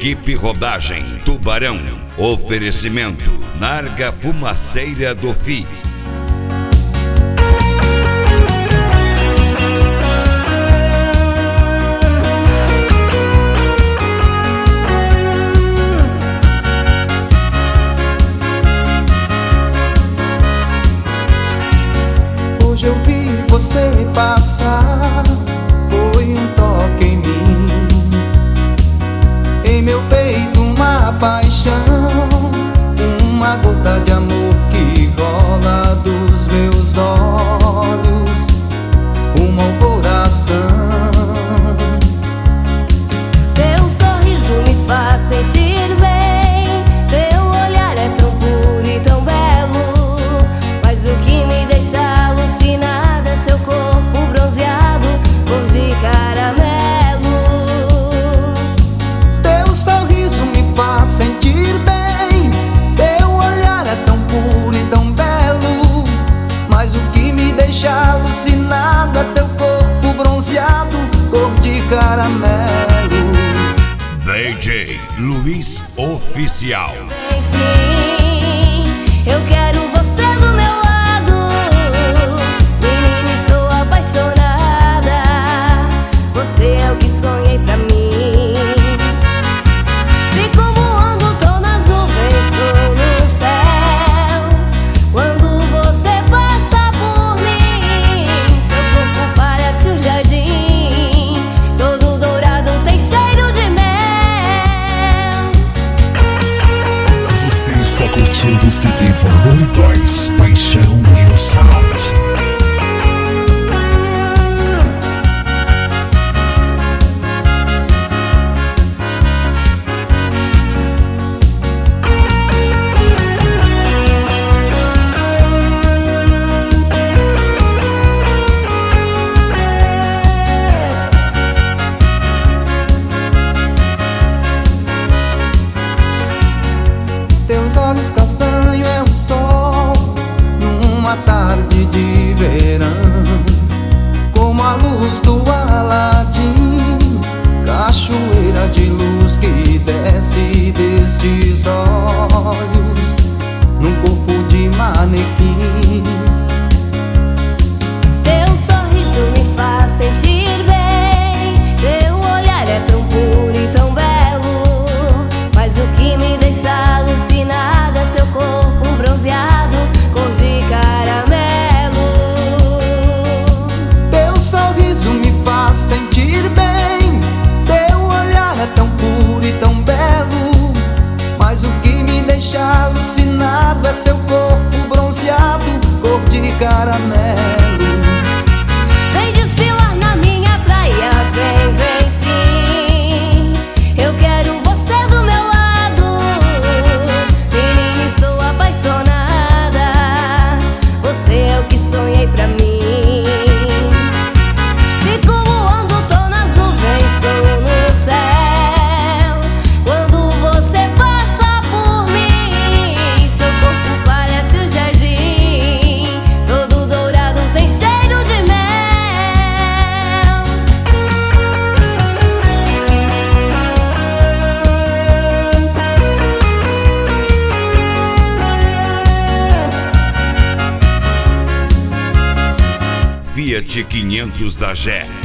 Equipe Rodagem Tubarão. Oferecimento Narga Fumaceira do FI. Hoje eu vi você passar, foi um toque em mim, em meu peito uma paixão, uma gota de amor que rola dos meus olhos, rumo ao coração. Teu sorriso me faz sentir bem, teu olhar é tão puro e tão belo, mas o que me deixa alucinada é seu corpo bronzeado, cor de caramelo. Teu sorriso me faz sentir bem, teu olhar é tão puro e tão belo, mas o que me deixa alucinada é teu corpo bronzeado, cor de caramelo. DJ Luiz Oficial. Bem, sim, eu quero você do meu lado, menina, estou apaixonada, você é o que sonhei pra mim. Fico voando, tô nas nuvens, tô no céu, quando você passa por mim, seu corpo parece um jardim, todo dourado, tem cheiro de mel. Você está curtindo o CD Volume 2, Paixão New Sound. Teus olhos castanho é o sol numa tarde de verão, como a luz do Aladim, cachoeira de luz que desce destes olhos num corpo de manequim. Teu sorriso me faz sentir bem, teu olhar é tão puro e tão belo, mas o que me deixa alucinada é seu corpo bronzeado, cor de caramelo. Teu sorriso me faz sentir bem, teu olhar é tão puro e tão belo, mas o que me deixa alucinado é seu corpo bronzeado, cor de caramelo. Vem desfilar na minha praia, vem, vem sim, eu quero você do meu lado, menina, estou apaixonada, você é o que sonhei pra mim. Fico voando, tô nas nuvens, sou no céu, quando você passa por mim, seu corpo parece um jardim, todo dourado, tem cheiro de mel. Fiat 500 da Gé.